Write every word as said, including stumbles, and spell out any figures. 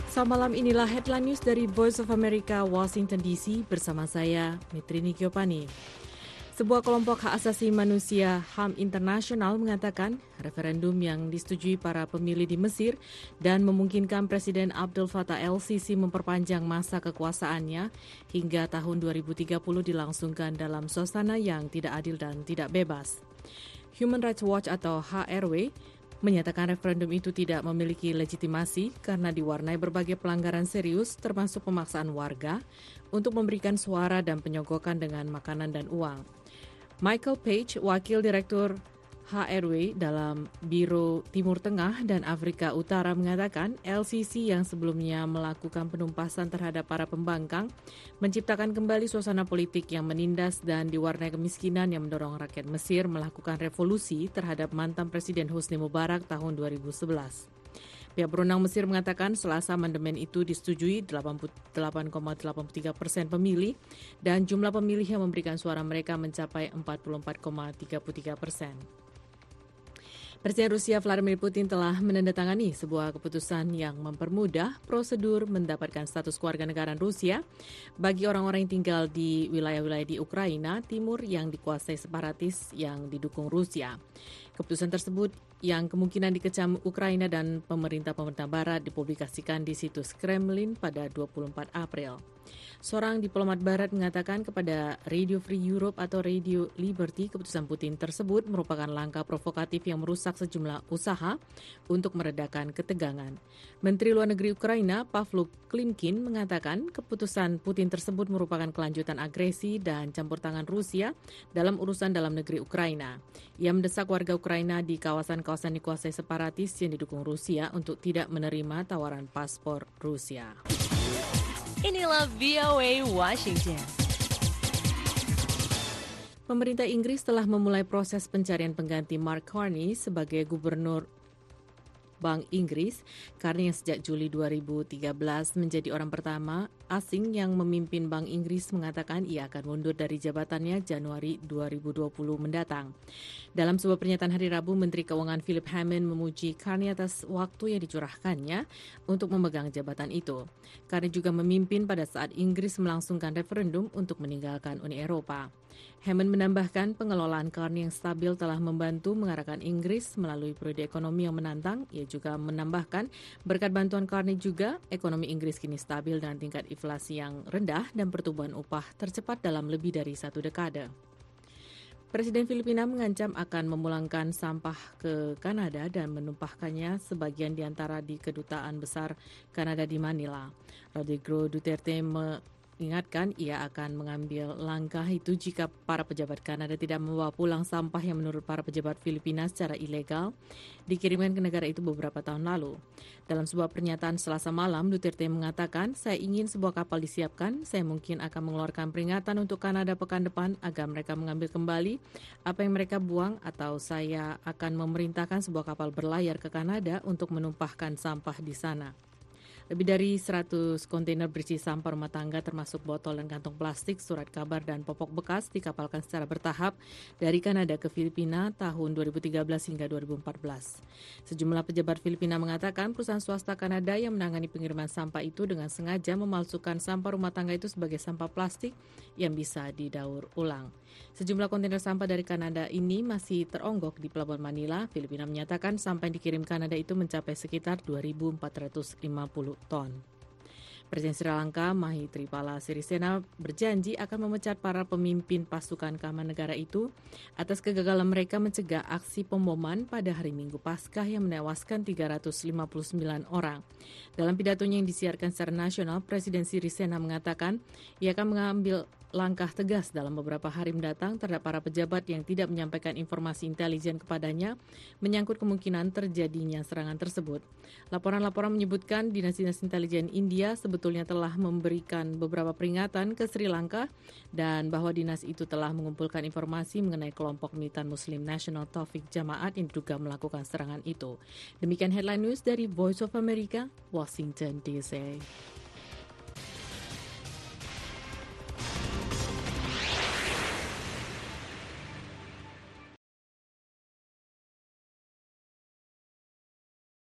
So, malam inilah headline news dari Voice of America, Washington D C bersama saya, Mitrini Giopani. Sebuah kelompok hak asasi manusia H A M Internasional mengatakan referendum yang disetujui para pemilih di Mesir dan memungkinkan Presiden Abdel Fattah el-Sisi memperpanjang masa kekuasaannya hingga tahun dua ribu tiga puluh dilangsungkan dalam suasana yang tidak adil dan tidak bebas. Human Rights Watch atau H R W menyatakan referendum itu tidak memiliki legitimasi karena diwarnai berbagai pelanggaran serius termasuk pemaksaan warga untuk memberikan suara dan penyogokan dengan makanan dan uang. Michael Page, Wakil Direktur H R W dalam Biro Timur Tengah dan Afrika Utara mengatakan el-Sisi yang sebelumnya melakukan penumpasan terhadap para pembangkang menciptakan kembali suasana politik yang menindas dan diwarnai kemiskinan yang mendorong rakyat Mesir melakukan revolusi terhadap mantan Presiden Hosni Mubarak tahun dua ribu sebelas. Pihak berwenang Mesir mengatakan Selasa amandemen itu disetujui delapan puluh delapan koma delapan tiga persen pemilih dan jumlah pemilih yang memberikan suara mereka mencapai empat puluh empat koma tiga tiga persen. Presiden Rusia Vladimir Putin telah menandatangani sebuah keputusan yang mempermudah prosedur mendapatkan status kewarganegaraan Rusia bagi orang-orang yang tinggal di wilayah-wilayah di Ukraina Timur yang dikuasai separatis yang didukung Rusia. Keputusan tersebut yang kemungkinan dikecam Ukraina dan pemerintah-pemerintah Barat dipublikasikan di situs Kremlin pada dua puluh empat April. Seorang diplomat Barat mengatakan kepada Radio Free Europe atau Radio Liberty keputusan Putin tersebut merupakan langkah provokatif yang merusak sejumlah usaha untuk meredakan ketegangan. Menteri Luar Negeri Ukraina Pavlo Klimkin mengatakan keputusan Putin tersebut merupakan kelanjutan agresi dan campur tangan Rusia dalam urusan dalam negeri Ukraina. Ia mendesak warga Ukraina di kawasan-kawasan dikuasai separatis yang didukung Rusia untuk tidak menerima tawaran paspor Rusia. Inilah V O A Washington. Pemerintah Inggris telah memulai proses pencarian pengganti Mark Carney sebagai gubernur Bank Inggris. Carney yang sejak Juli dua ribu tiga belas menjadi orang pertama asing yang memimpin Bank Inggris mengatakan ia akan mundur dari jabatannya Januari dua ribu dua puluh mendatang. Dalam sebuah pernyataan hari Rabu, Menteri Keuangan Philip Hammond memuji Carney atas waktu yang dicurahkannya untuk memegang jabatan itu. Carney juga memimpin pada saat Inggris melangsungkan referendum untuk meninggalkan Uni Eropa. Hammond menambahkan pengelolaan Carney yang stabil telah membantu mengarahkan Inggris melalui periode ekonomi yang menantang. Ia juga menambahkan berkat bantuan Carney juga ekonomi Inggris kini stabil dengan tingkat inflasi yang rendah dan pertumbuhan upah tercepat dalam lebih dari satu dekade. Presiden Filipina mengancam akan memulangkan sampah ke Kanada dan menumpahkannya sebagian di antara di kedutaan besar Kanada di Manila. Rodrigo Duterte mengingatkan ia akan mengambil langkah itu jika para pejabat Kanada tidak membawa pulang sampah yang menurut para pejabat Filipina secara ilegal dikirimkan ke negara itu beberapa tahun lalu. Dalam sebuah pernyataan Selasa malam, Duterte mengatakan, saya ingin sebuah kapal disiapkan, saya mungkin akan mengeluarkan peringatan untuk Kanada pekan depan agar mereka mengambil kembali apa yang mereka buang atau saya akan memerintahkan sebuah kapal berlayar ke Kanada untuk menumpahkan sampah di sana. Lebih dari seratus kontainer berisi sampah rumah tangga termasuk botol dan kantong plastik, surat kabar dan popok bekas dikapalkan secara bertahap dari Kanada ke Filipina tahun dua ribu tiga belas hingga dua ribu empat belas. Sejumlah pejabat Filipina mengatakan perusahaan swasta Kanada yang menangani pengiriman sampah itu dengan sengaja memalsukan sampah rumah tangga itu sebagai sampah plastik yang bisa didaur ulang. Sejumlah kontainer sampah dari Kanada ini masih teronggok di Pelabuhan Manila. Filipina menyatakan sampah yang dikirim Kanada itu mencapai sekitar dua ribu empat ratus lima puluh ton. Presiden Sri Lanka Maithripala Sirisena berjanji akan memecat para pemimpin pasukan keamanan negara itu atas kegagalan mereka mencegah aksi pemboman pada hari Minggu Paskah yang menewaskan tiga ratus lima puluh sembilan orang. Dalam pidatonya yang disiarkan secara nasional, Presiden Sirisena mengatakan ia akan mengambil langkah tegas dalam beberapa hari mendatang terhadap para pejabat yang tidak menyampaikan informasi intelijen kepadanya menyangkut kemungkinan terjadinya serangan tersebut. Laporan-laporan menyebutkan dinas-dinas intelijen India sebetulnya telah memberikan beberapa peringatan ke Sri Lanka dan bahwa dinas itu telah mengumpulkan informasi mengenai kelompok militan Muslim National Taufik Jamaat yang diduga melakukan serangan itu. Demikian headline news dari Voice of America, Washington D C.